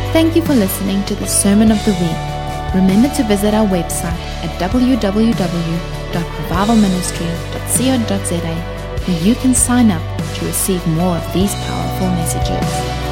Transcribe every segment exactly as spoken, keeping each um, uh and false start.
Thank you for listening to the Sermon of the Week. Remember to visit our website at w w w dot revival ministry dot co dot z a where you can sign up to receive more of these powerful messages.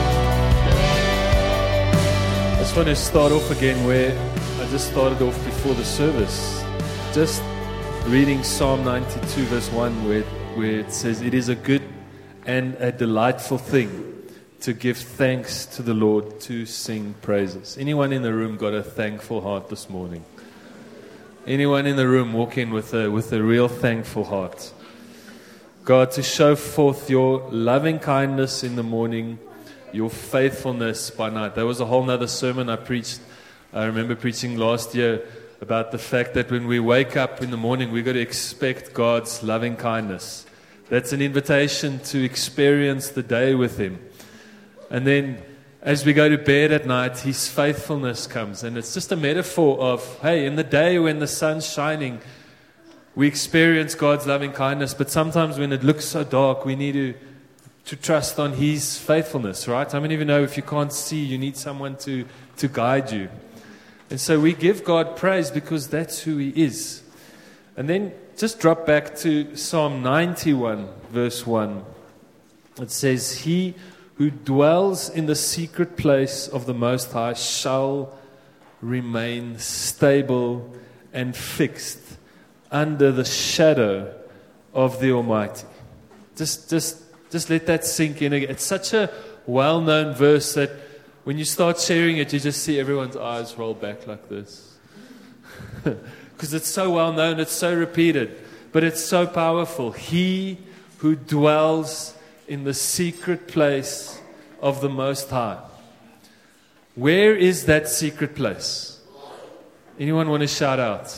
I just want to start off again where I just started off before the service. Just reading Psalm ninety-two verse one where, where it says, "It is a good and a delightful thing to give thanks to the Lord, to sing praises." Anyone in the room got a thankful heart this morning? Anyone in the room walk in with a, with a real thankful heart? God, to show forth your loving kindness in the morning, your faithfulness by night. That was a whole nother sermon I preached. I remember preaching last year about the fact that when we wake up in the morning, we've got to expect God's loving kindness. That's an invitation to experience the day with Him. And then as we go to bed at night, His faithfulness comes. And it's just a metaphor of, hey, in the day when the sun's shining, we experience God's loving kindness. But sometimes when it looks so dark, we need to, to trust on His faithfulness, right? How many of you know if you can't see, you need someone to, to guide you? And so we give God praise because that's who He is. And then just drop back to Psalm ninety-one, verse one. It says, "He who dwells in the secret place of the Most High shall remain stable and fixed under the shadow of the Almighty." Just, just, just let that sink in again. It's such a well-known verse that when you start sharing it, you just see everyone's eyes roll back like this. Because it's so well-known, it's so repeated, but it's so powerful. He who dwells in the secret place of the Most High. Where is that secret place? Anyone want to shout out?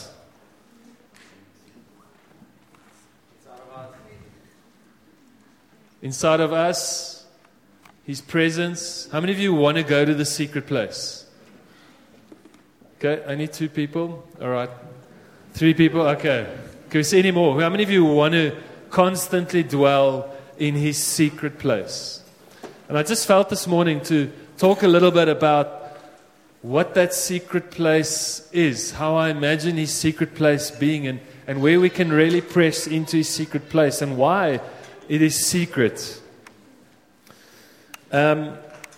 Inside of us, His presence. How many of you want to go to the secret place? Okay, I need two people. All right. Three people. Okay. Can we see any more? How many of you want to constantly dwell in His secret place? And I just felt this morning to talk a little bit about what that secret place is, how I imagine His secret place being, and, and where we can really press into His secret place, and why it is secret. Um,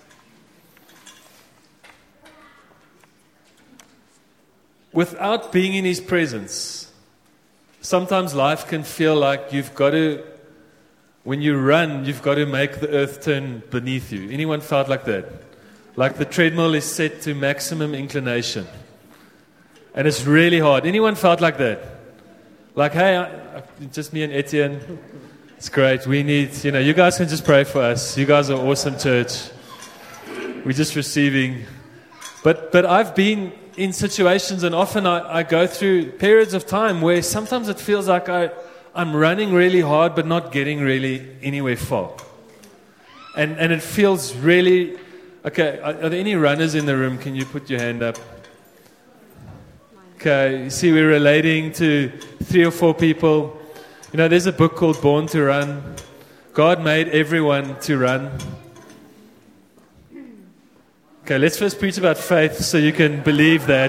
without being in His presence, sometimes life can feel like you've got to, when you run, you've got to make the earth turn beneath you. Anyone felt like that? Like the treadmill is set to maximum inclination. And it's really hard. Anyone felt like that? Like, hey, I, I, just me and Etienne. It's great. We need, you know, you guys can just pray for us. You guys are awesome church. We're just receiving. But but I've been in situations, and often I, I go through periods of time where sometimes it feels like I... I'm running really hard, but not getting really anywhere far. And and it feels really... Okay, are, are there any runners in the room? Can you put your hand up? Okay, you see we're relating to three or four people. You know, there's a book called Born to Run. God made everyone to run. Okay, let's first preach about faith so you can believe that.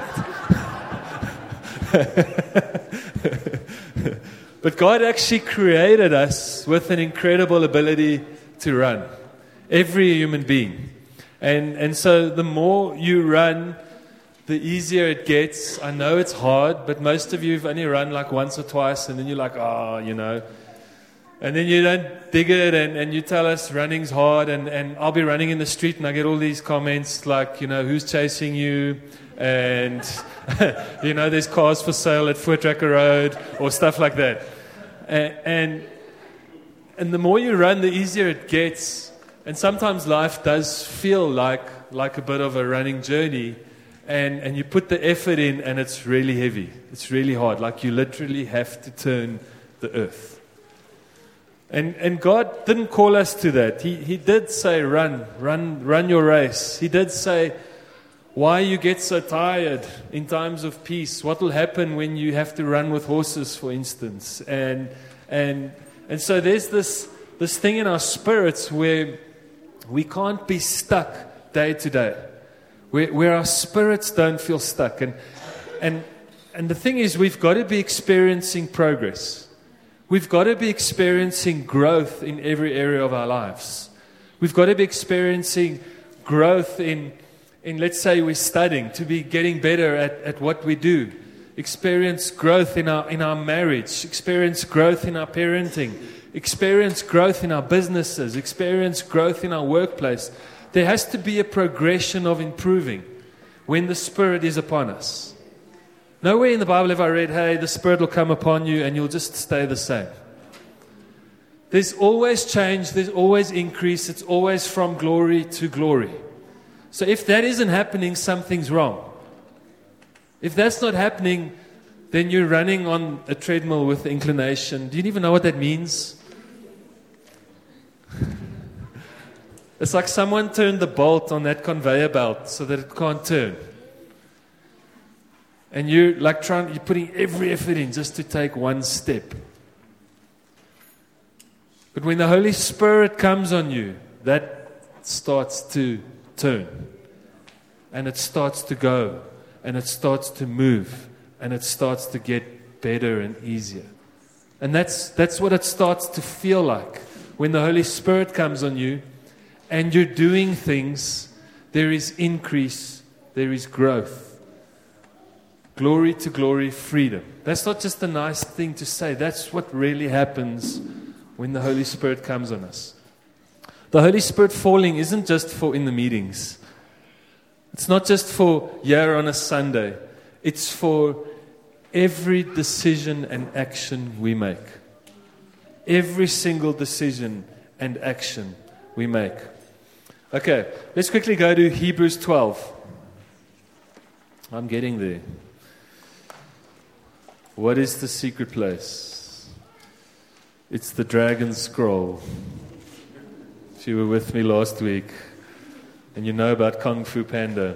But God actually created us with an incredible ability to run. Every human being. And and so the more you run, the easier it gets. I know it's hard, but most of you have only run like once or twice, and then you're like, oh, you know. And then you don't dig it, and, and you tell us running's hard, and, and I'll be running in the street, and I get all these comments like, you know, who's chasing you? And, you know, there's cars for sale at Voortrekker Road, or stuff like that. And, and and the more you run, the easier it gets. And sometimes life does feel like like a bit of a running journey. And, and you put the effort in, and it's really heavy. It's really hard. Like you literally have to turn the earth. And and God didn't call us to that. He He did say, run, run, run your race. He did say, why you get so tired in times of peace. What will happen when you have to run with horses, for instance? And and and so there's this this thing in our spirits where we can't be stuck day to day. where, where our spirits don't feel stuck. And, and, and the thing is, we've got to be experiencing progress. We've got to be experiencing growth in every area of our lives. We've got to be experiencing growth in, in let's say we're studying, to be getting better at, at what we do. Experience growth in our, in our marriage. Experience growth in our parenting. Experience growth in our businesses. Experience growth in our workplace. There has to be a progression of improving when the Spirit is upon us. Nowhere in the Bible have I read, hey, the Spirit will come upon you and you'll just stay the same. There's always change, there's always increase, it's always from glory to glory. So if that isn't happening, something's wrong. If that's not happening, then you're running on a treadmill with inclination. Do you even know what that means? It's like someone turned the bolt on that conveyor belt so that it can't turn. And you're like trying, you're putting every effort in just to take one step. But when the Holy Spirit comes on you, that starts to turn. And it starts to go. And it starts to move. And it starts to get better and easier. And that's that's what it starts to feel like. When the Holy Spirit comes on you and you're doing things, there is increase, there is growth. Glory to glory, freedom. That's not just a nice thing to say. That's what really happens when the Holy Spirit comes on us. The Holy Spirit falling isn't just for in the meetings. It's not just for here on a Sunday. It's for every decision and action we make. Every single decision and action we make. Okay, let's quickly go to Hebrews twelve. I'm getting there. What is the secret place? It's the dragon scroll. If you were with me last week and you know about Kung Fu Panda.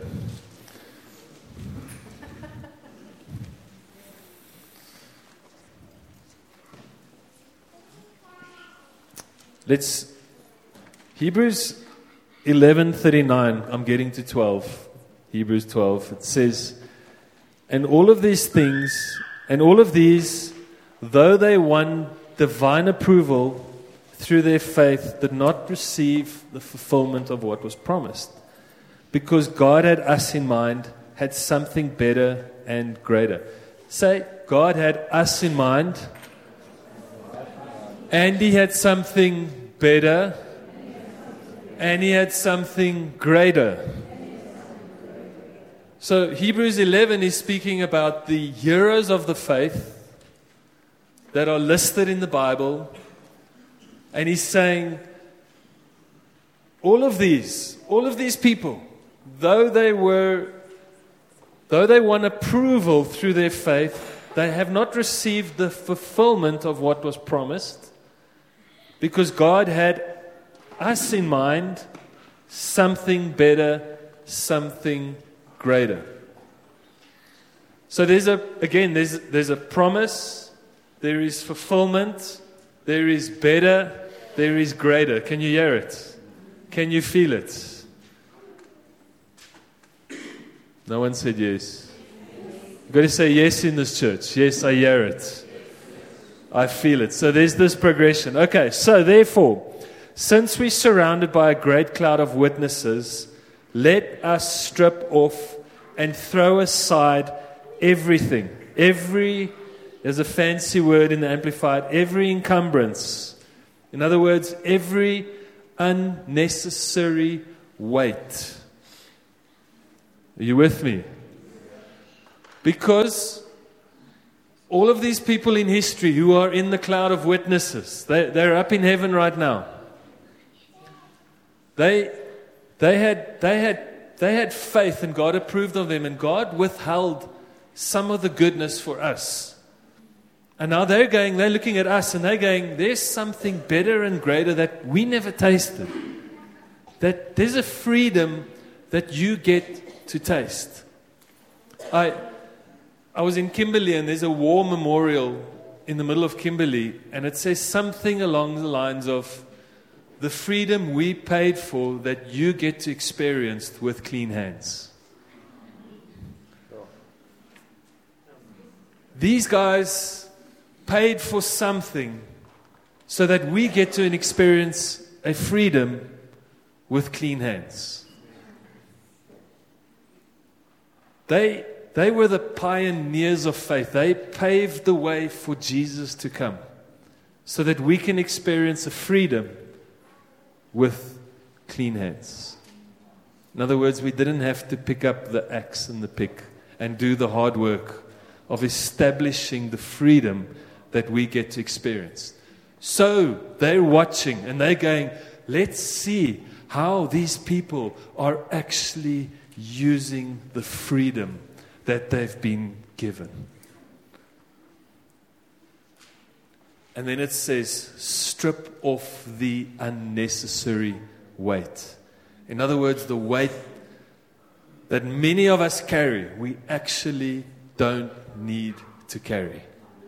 Let's Hebrews eleven thirty-nine. I'm getting to twelve. Hebrews twelve. It says, and all of these things And all of these, though they won divine approval through their faith, did not receive the fulfillment of what was promised. Because God had us in mind, had something better and greater. Say, God had us in mind, and He had something better, and He had something greater. So Hebrews eleven is speaking about the heroes of the faith that are listed in the Bible. And he's saying, all of these, all of these people, though they were, though they won approval through their faith, they have not received the fulfillment of what was promised, because God had us in mind, something better, something greater. So there's a, again, there's, there's a promise, there is fulfillment, there is better, there is greater. Can you hear it? Can you feel it? No one said yes. You've got to say yes in this church. Yes, I hear it. I feel it. So there's this progression. Okay, so therefore, since we're surrounded by a great cloud of witnesses, let us strip off and throw aside everything. Every, there's a fancy word in the Amplified, every encumbrance. In other words, every unnecessary weight. Are you with me? Because all of these people in history who are in the cloud of witnesses, they, they're up in heaven right now. They, they had, they had, they had faith, and God approved of them, and God withheld some of the goodness for us. And now they're going, they're looking at us, and they're going, there's something better and greater that we never tasted. That there's a freedom that you get to taste. I, I was in Kimberley, and there's a war memorial in the middle of Kimberley, and it says something along the lines of, the freedom we paid for that you get to experience with clean hands. these guys paid for something so that we get to experience a freedom with clean hands. They, they were the pioneers of faith. They paved the way for Jesus to come so that we can experience a freedom with clean hands. In other words, we didn't have to pick up the axe and the pick and do the hard work of establishing the freedom that we get to experience. So they're watching and they're going, let's see how these people are actually using the freedom that they've been given. And then it says, strip off the unnecessary weight. In other words, the weight that many of us carry, we actually don't need to carry.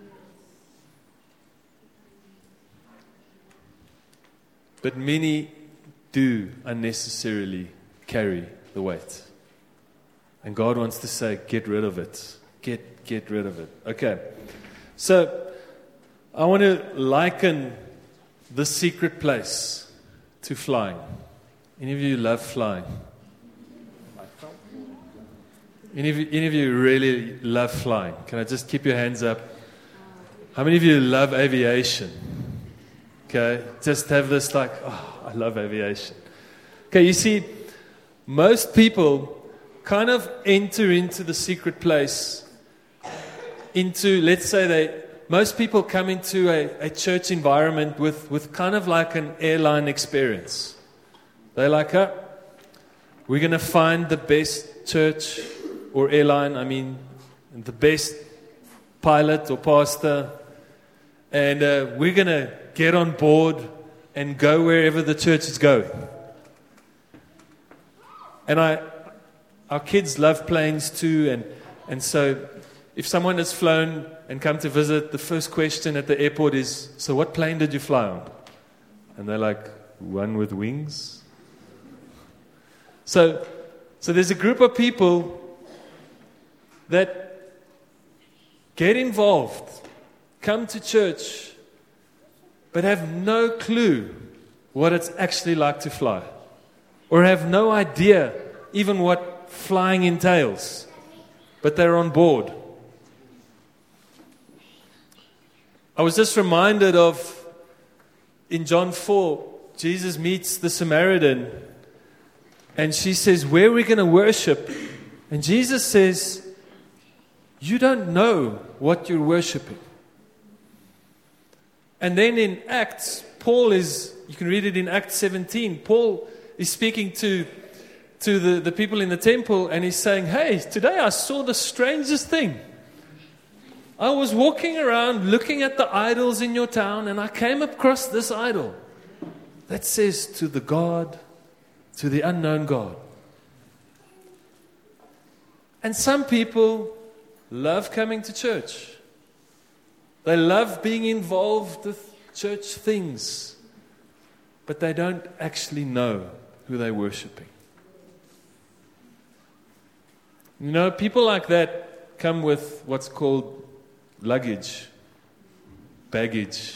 But many do unnecessarily carry the weight. And God wants to say, get rid of it. Get, get rid of it. Okay. So, I want to liken the secret place to flying. Any of you love flying? Any of you, any of you really love flying? Can I just keep your hands up? How many of you love aviation? Okay, just have this like, oh, I love aviation. Okay, you see, most people kind of enter into the secret place, into, let's say they, most people come into a, a church environment with, with kind of like an airline experience. They're like, oh, we're going to find the best church or airline, I mean, the best pilot or pastor, and uh, we're going to get on board and go wherever the church is going. And I, our kids love planes too, and, and so if someone has flown and come to visit, the first question at the airport is, so what plane did you fly on? And they're like, one with wings. So, so there's a group of people that get involved, come to church, but have no clue what it's actually like to fly, or have no idea even what flying entails, but they're on board. I was just reminded of, in John four, Jesus meets the Samaritan, and she says, where are we going to worship? And Jesus says, you don't know what you're worshiping. And then in Acts, Paul is, you can read it in Acts seventeen, Paul is speaking to, to the, the people in the temple, and he's saying, hey, today I saw the strangest thing. I was walking around looking at the idols in your town, and I came across this idol that says to the God, to the unknown God. And some people love coming to church. They love being involved with church things, but they don't actually know who they're worshiping. You know, people like that come with what's called luggage, baggage.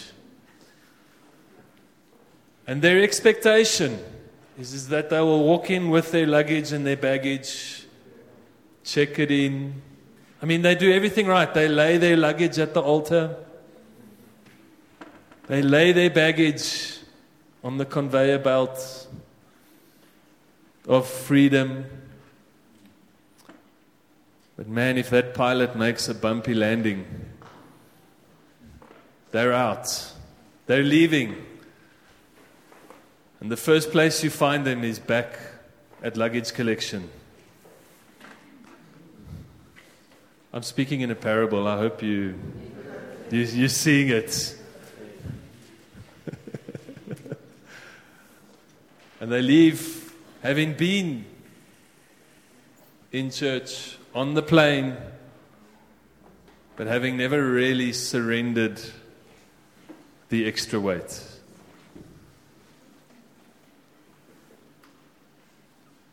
And their expectation is, is that they will walk in with their luggage and their baggage, check it in. I mean, they do everything right. They lay their luggage at the altar. They lay their baggage on the conveyor belt of freedom. But man, if that pilot makes a bumpy landing, they're out. They're leaving. And the first place you find them is back at luggage collection. I'm speaking in a parable. I hope you, you you're seeing it. And they leave, having been in church, on the plane, but having never really surrendered the extra weight.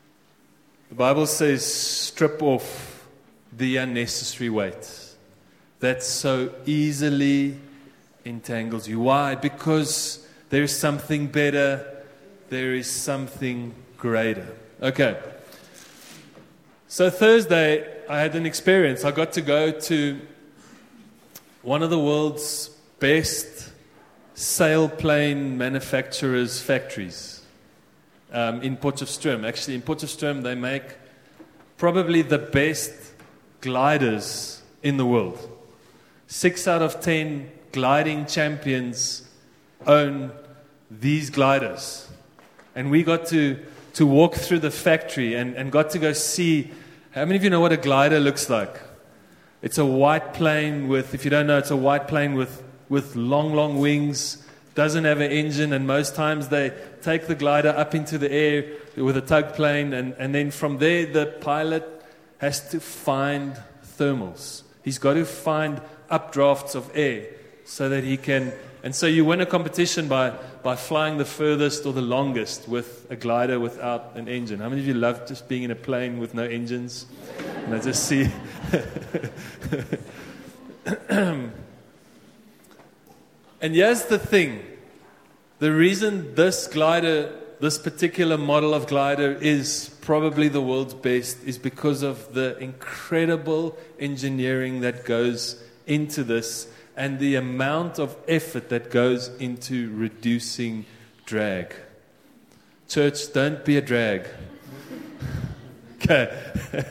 The Bible says, strip off the unnecessary weight. that so easily entangles you. Why? Because there is something better, there is something greater. Okay. So Thursday, I had an experience. I got to go to one of the world's best sailplane manufacturers' factories um, in Potchefstroom. Actually, in Potchefstroom, they make probably the best gliders in the world. Six out of ten gliding champions own these gliders. And we got to, to walk through the factory and, and got to go see. How many of you know what a glider looks like? It's a white plane with, if you don't know, it's a white plane with, with long, long wings, doesn't have an engine, and most times they take the glider up into the air with a tug plane, and, and then from there the pilot has to find thermals. He's got to find updrafts of air so that he can, and so you win a competition by, by flying the furthest or the longest with a glider without an engine. How many of you love just being in a plane with no engines? And I just see... And here's the thing. The reason this glider, this particular model of glider is probably the world's best is because of the incredible engineering that goes into this and the amount of effort that goes into reducing drag. Church, don't be a drag. Okay.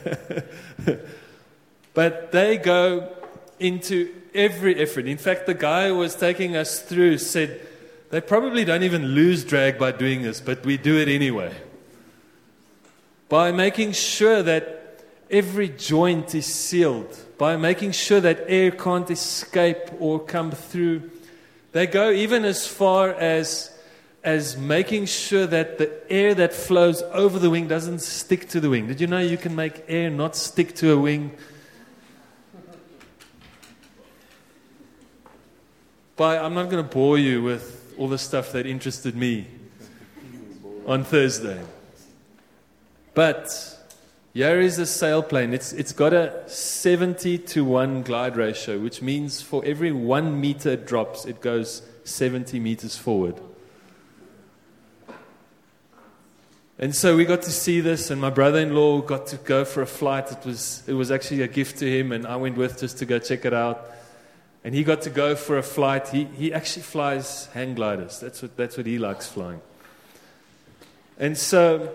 But they go into every effort. In fact, the guy who was taking us through said, they probably don't even lose drag by doing this, but we do it anyway. By making sure that every joint is sealed, by making sure that air can't escape or come through. They go even as far as, as making sure that the air that flows over the wing doesn't stick to the wing. Did you know you can make air not stick to a wing? By, I'm not going to bore you with all the stuff that interested me on Thursday. But here is a sailplane. It's, it's got a seventy to one glide ratio, which means for every one meter it drops, it goes seventy meters forward. And so we got to see this, and my brother-in-law got to go for a flight. It was, it was actually a gift to him, and I went with just to go check it out. And he got to go for a flight. He, he actually flies hang gliders. That's what, that's what he likes flying. And so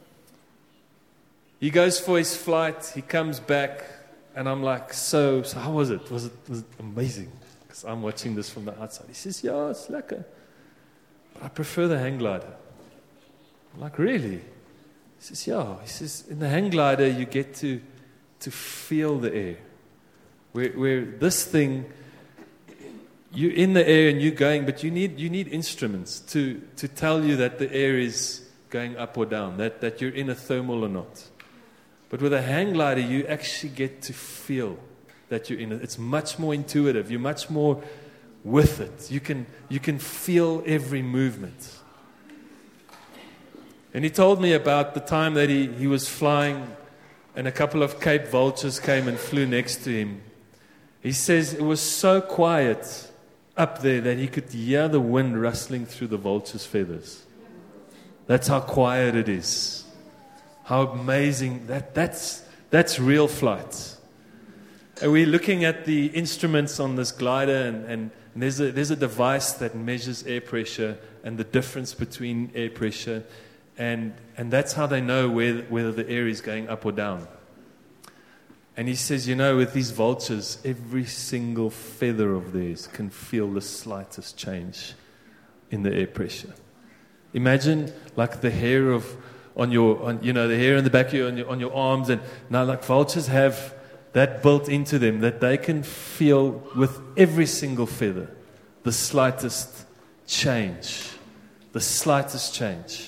he goes for his flight. He comes back. And I'm like, so, so how was it? Was it, was it amazing? Because I'm watching this from the outside. He says, yeah, it's lekker. But I prefer the hang glider. I'm like, really? He says, yeah. He says, in the hang glider, you get to, to feel the air. Where, where this thing... You're in the air and you're going, but you need you need instruments to, to tell you that the air is going up or down, that, that you're in a thermal or not. But with a hang glider, you actually get to feel that you're in it. It's much more intuitive. You're much more with it. You can you can feel every movement. And he told me about the time that he, he was flying and a couple of Cape vultures came and flew next to him. He says it was so quiet up there that he could hear the wind rustling through the vulture's feathers. That's how quiet it is. How amazing. That, that's, that's real flight. And we're looking at the instruments on this glider, and, and, and there's, a, there's a device that measures air pressure and the difference between air pressure. And, and that's how they know where, whether the air is going up or down. And he says, you know, with these vultures, every single feather of theirs can feel the slightest change in the air pressure. Imagine like the hair of, on your, on, you know, the hair in the back of your, on your, on your arms. And now like vultures have that built into them that they can feel with every single feather the slightest change. The slightest change.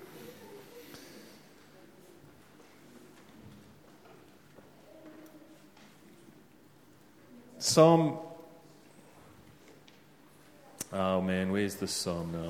Psalm, oh man, where's the psalm now?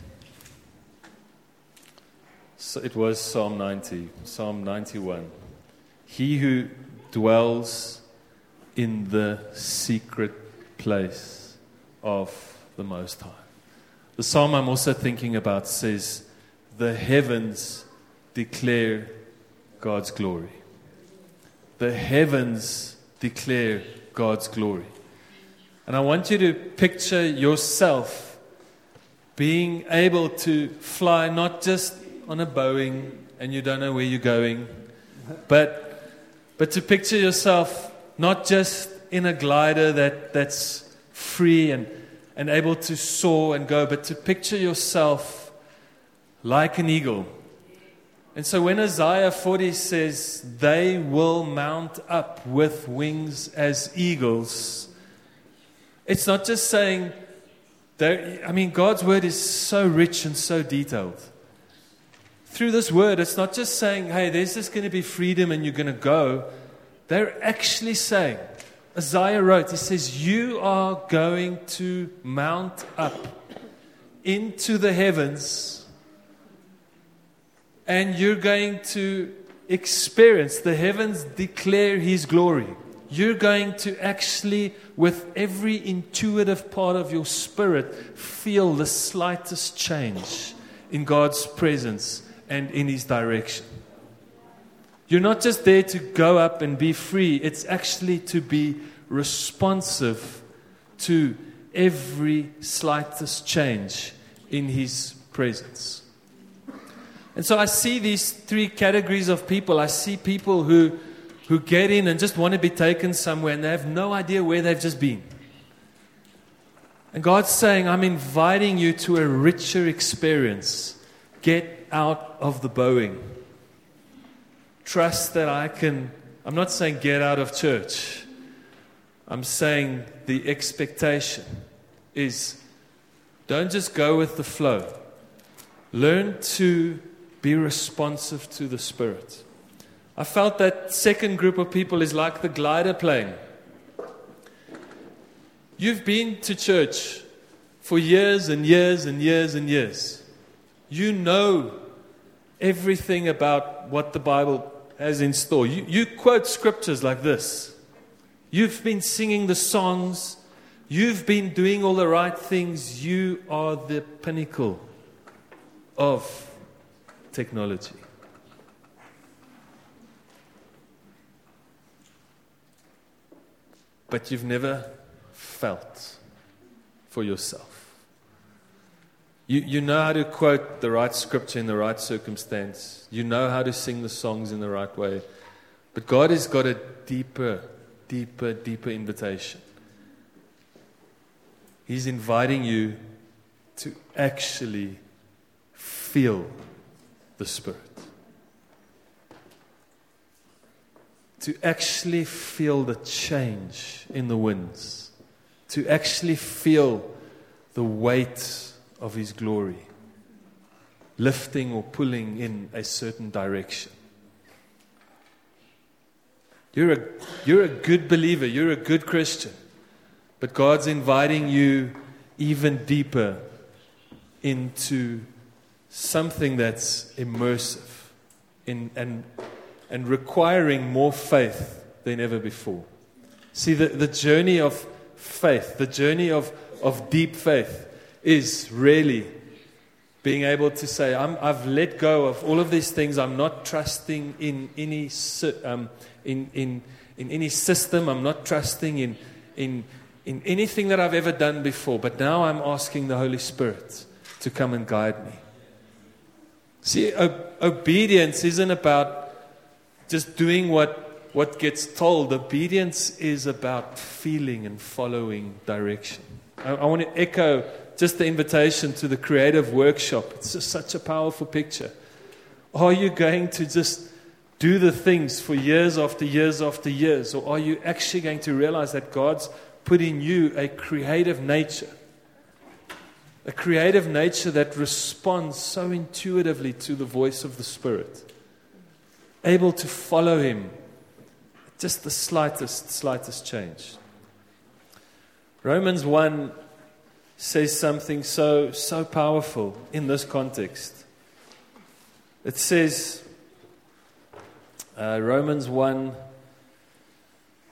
So it was Psalm ninety, Psalm ninety-one. He who dwells in the secret place of the Most High. The psalm I'm also thinking about says, the heavens declare God's glory. The heavens declare God's glory. And I want you to picture yourself being able to fly not just on a Boeing and you don't know where you're going, but, but to picture yourself not just in a glider that, that's free and, and able to soar and go, but to picture yourself like an eagle. And so when Isaiah forty says, they will mount up with wings as eagles, it's not just saying, I mean, God's word is so rich and so detailed. Through this word, it's not just saying, hey, there's just going to be freedom and you're going to go. They're actually saying, Isaiah wrote, he says, you are going to mount up into the heavens and you're going to experience, the heavens declare His glory. You're going to actually, with every intuitive part of your spirit, feel the slightest change in God's presence and in His direction. You're not just there to go up and be free. It's actually to be responsive to every slightest change in His presence. And so I see these three categories of people. I see people who, who get in and just want to be taken somewhere and they have no idea where they've just been. And God's saying, I'm inviting you to a richer experience. Get out of the Boeing. Trust that I can, I'm not saying get out of church. I'm saying the expectation is don't just go with the flow. Learn to be responsive to the Spirit. I felt that second group of people is like the glider plane. You've been to church for years and years and years and years. You know everything about what the Bible has in store. You, you quote scriptures like this. You've been singing the songs. You've been doing all the right things. You are the pinnacle of technology. But you've never felt for yourself. You, you know how to quote the right scripture in the right circumstance. You know how to sing the songs in the right way. But God has got a deeper, deeper, deeper invitation. He's inviting you to actually feel the Spirit. To actually feel the change in the winds. To actually feel the weight of His glory lifting or pulling in a certain direction. You're a, you're a good believer. You're a good Christian. But God's inviting you even deeper into something that's immersive in, and, and requiring more faith than ever before. See, the, the journey of faith, the journey of, of deep faith is really being able to say, I'm, I've let go of all of these things. I'm not trusting in any um, in, in, in any system. I'm not trusting in, in, in anything that I've ever done before. But now I'm asking the Holy Spirit to come and guide me. See, o- obedience isn't about just doing what, what gets told. Obedience is about feeling and following direction. I, I want to echo just the invitation to the creative workshop. It's just such a powerful picture. Are you going to just do the things for years after years after years? Or are you actually going to realize that God's put in you a creative nature? A creative nature that responds so intuitively to the voice of the Spirit. Able to follow Him. Just the slightest, slightest change. Romans one says something so, so powerful in this context. It says, uh, Romans one,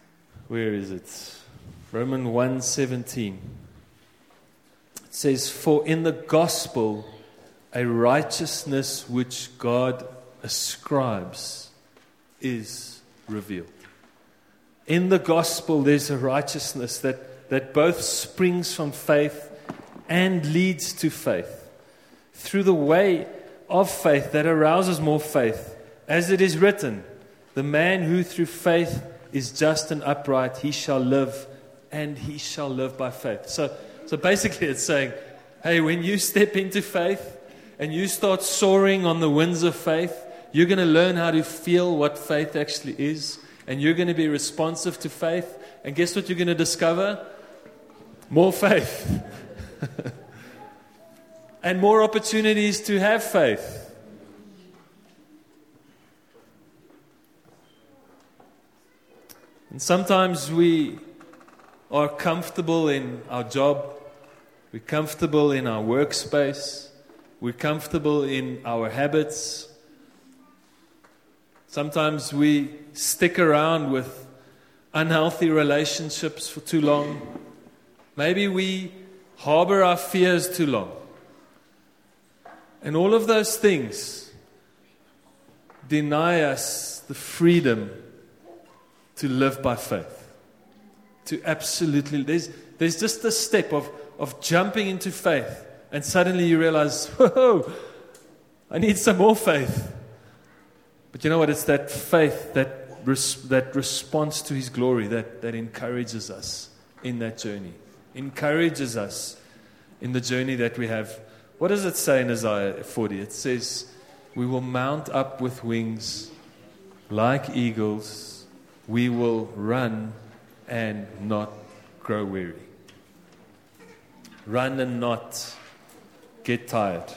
Where is it? Romans one seventeen. It says, "For in the gospel a righteousness which God ascribes is revealed." In the gospel there's a righteousness that, that both springs from faith and leads to faith. Through the way of faith that arouses more faith. As it is written, "The man who through faith is just and upright, he shall live, and he shall live by faith." So, so basically it's saying, hey, when you step into faith and you start soaring on the winds of faith, you're going to learn how to feel what faith actually is, and you're going to be responsive to faith. And guess what you're going to discover? More faith. And more opportunities to have faith. And sometimes we are comfortable in our job. We're comfortable in our workspace. We're comfortable in our habits. Sometimes we stick around with unhealthy relationships for too long. Maybe we harbor our fears too long. And all of those things deny us the freedom to live by faith. To absolutely, there's, there's just a step of, of jumping into faith, and suddenly you realize, whoa, I need some more faith. But you know what? It's that faith that res, that responds to His glory that, that encourages us in that journey. Encourages us in the journey that we have. What does it say in Isaiah forty? It says, "We will mount up with wings like eagles. We will run and not grow weary." Run and not get tired.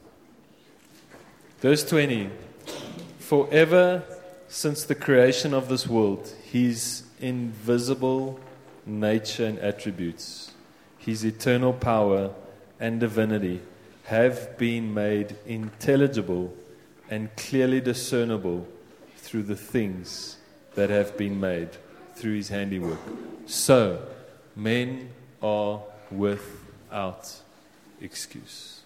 Verse twenty. "Forever since the creation of this world, His invisible nature and attributes, His eternal power and divinity have been made intelligible and clearly discernible through the things that have been made through His handiwork. So, men are without excuse."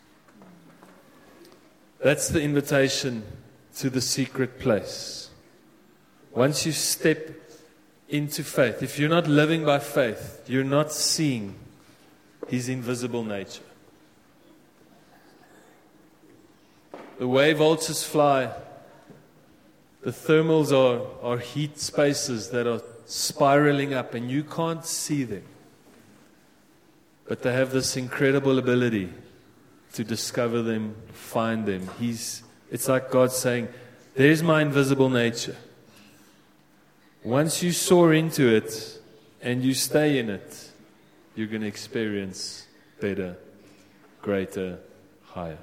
That's the invitation to the secret place. Once you step into faith, if you're not living by faith, you're not seeing His invisible nature. The way vultures fly, the thermals are, are heat spaces that are spiraling up, and you can't see them. But they have this incredible ability to discover them, find them. He's, it's like God saying, there's my invisible nature. Once you soar into it and you stay in it, you're going to experience better, greater, higher.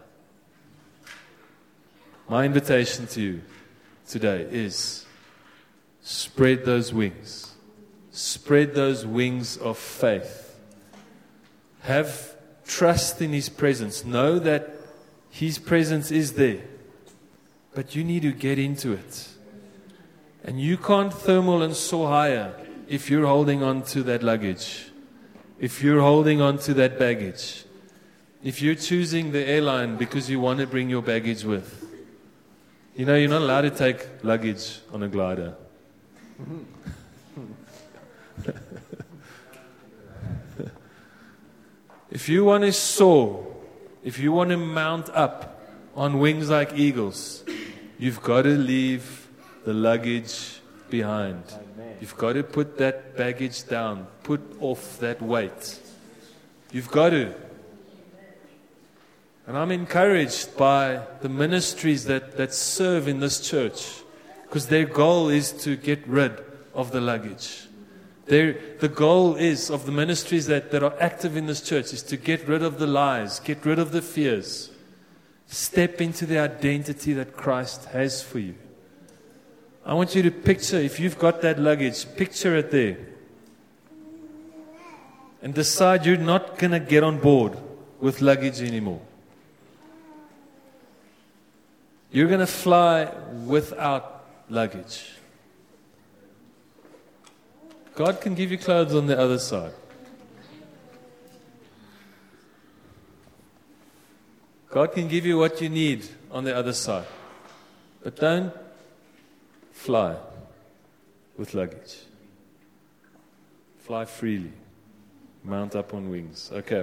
My invitation to you today is spread those wings. Spread those wings of faith. Have trust in His presence. Know that His presence is there. But you need to get into it. And you can't thermal and soar higher if you're holding on to that luggage. If you're holding on to that baggage. If you're choosing the airline because you want to bring your baggage with. You know, you're not allowed to take luggage on a glider. If you want to soar, if you want to mount up on wings like eagles, you've got to leave the luggage behind. You've got to put that baggage down, put off that weight. You've got to. And I'm encouraged by the ministries that, that serve in this church, because their goal is to get rid of the luggage. Their, the goal is of the ministries that, that are active in this church is to get rid of the lies, get rid of the fears. Step into the identity that Christ has for you. I want you to picture, if you've got that luggage, picture it there. And decide you're not going to get on board with luggage anymore. You're going to fly without luggage. God can give you clothes on the other side. God can give you what you need on the other side. But don't fly with luggage. Fly freely. Mount up on wings. Okay.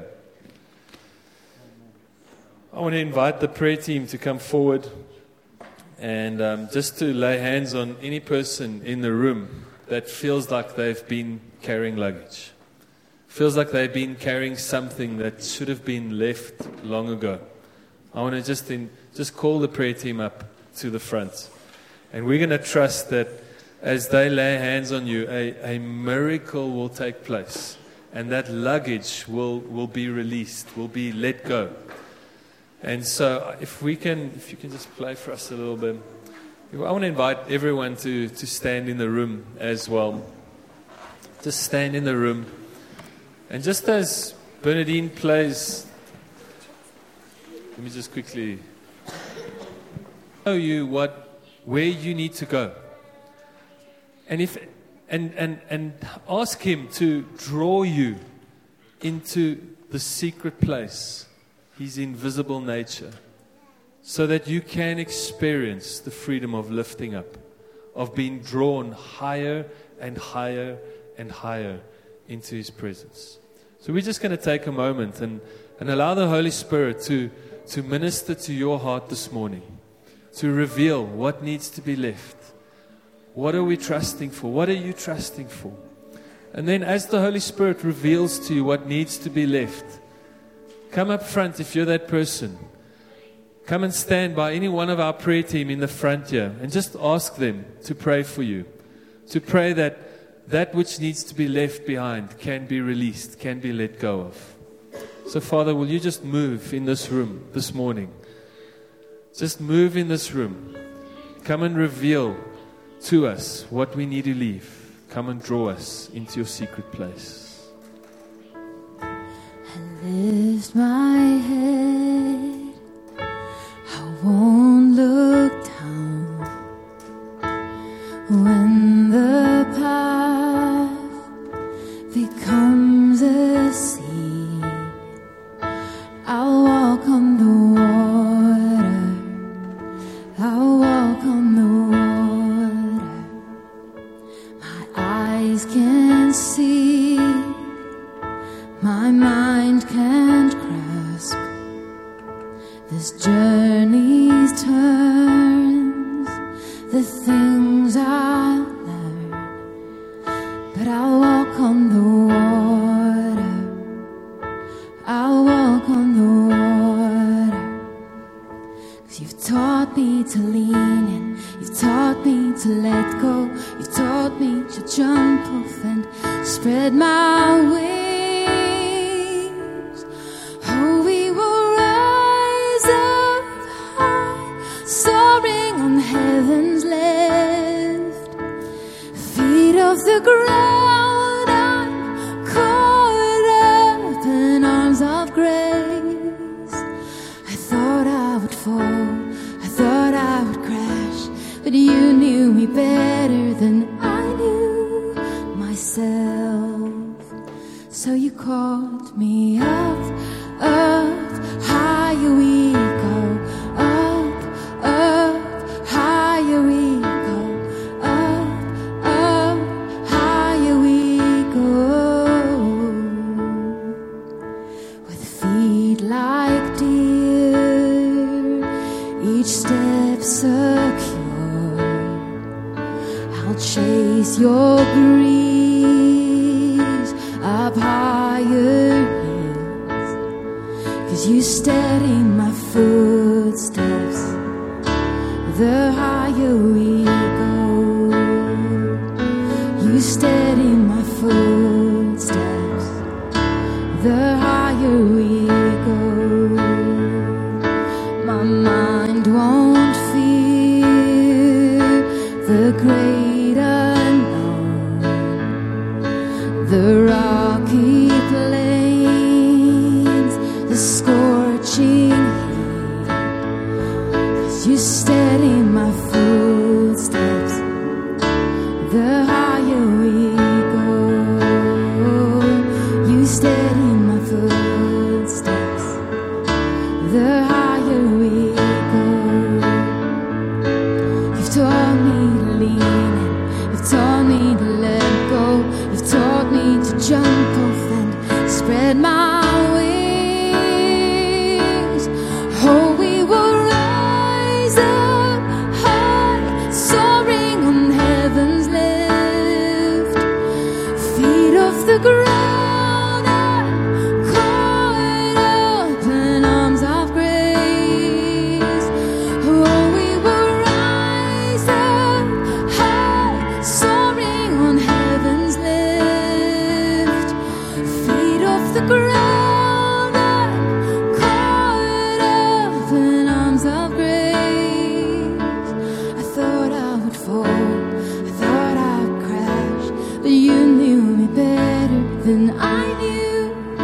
I want to invite the prayer team to come forward and um, just to lay hands on any person in the room that feels like they've been carrying luggage. Feels like they've been carrying something that should have been left long ago. I want to just in, just call the prayer team up to the front. And we're going to trust that as they lay hands on you, a, a miracle will take place. And that luggage will, will be released, will be let go. And so if we can, if you can just play for us a little bit. I want to invite everyone to, to stand in the room as well. Just stand in the room. And just as Bernadine plays, let me just quickly show you what, where you need to go. And if and, and, and ask Him to draw you into the secret place, His invisible nature, so that you can experience the freedom of lifting up, of being drawn higher and higher and higher into His presence. So we're just going to take a moment and, and allow the Holy Spirit to, to minister to your heart this morning, to reveal what needs to be left. What are we trusting for? What are you trusting for? And then as the Holy Spirit reveals to you what needs to be left, come up front if you're that person. Come and stand by any one of our prayer team in the front here and just ask them to pray for you. To pray that that which needs to be left behind can be released, can be let go of. So Father, will you just move in this room this morning? Just move in this room. Come and reveal to us what we need to leave. Come and draw us into your secret place. I lift my head, I won't look down. When the path becomes a sea, I'll walk on the water, I'll walk on the water. My eyes can see, my mind can't grasp this journey's turns, the things I learn. But I'll walk on the water, I'll walk on the water. 'Cause you've taught me to lean in, you've taught me to let go, you've taught me to jump off and spread my wings. Oh, we will rise up high, soaring on heaven's lift. Feet off the ground, I'm caught up in arms of grace. I thought I would fall, I thought I would crash, but you knew me better than I knew myself. So you called me up, up, higher we go, up, up, higher we go, up, up, higher we go. With feet like deer, each step secure, I'll chase your breeze up higher hills. 'Cause you steady my footsteps, the higher we go. You steady my footsteps, the higher we go. My mind won't fear the great unknown, the rocky plains, the scorching heat. 'Cause you steady my footsteps, the higher we go. footsteps, the higher we go. You've taught me to lean in, you've taught me to let go, you've taught me to jump off and spread my wings. Oh, we will rise up high, soaring on heaven's lift, feet off the ground. Than I knew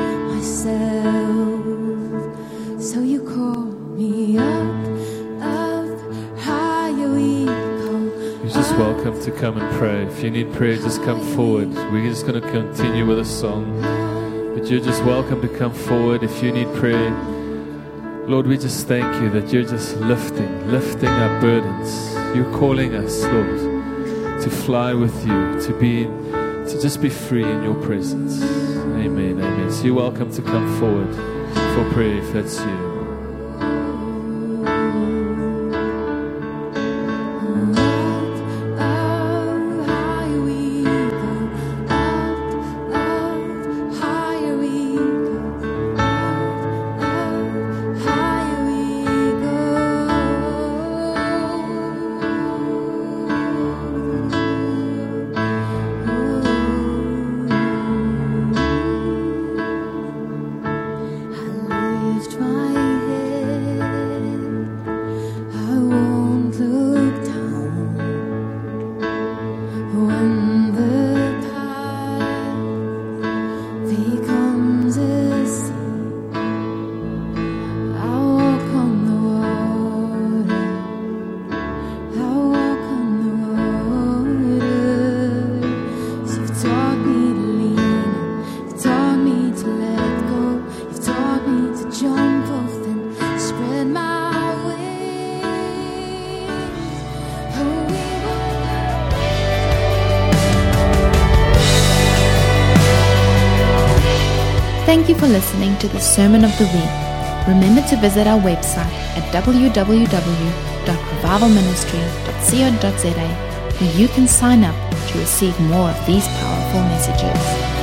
myself. So you call me up, up, higher we go. You're just welcome to come and pray. If you need prayer, just come forward. We're just going to continue with a song, but you're just welcome to come forward if you need prayer. Lord, we just thank you that you're just lifting, lifting our burdens. You're calling us, Lord, to fly with you, to be to just be free in your presence. Amen, amen. So you're welcome to come forward for prayer if that's you. Thank you for listening to the Sermon of the Week. Remember to visit our website at w w w dot revival ministry dot co dot za where you can sign up to receive more of these powerful messages.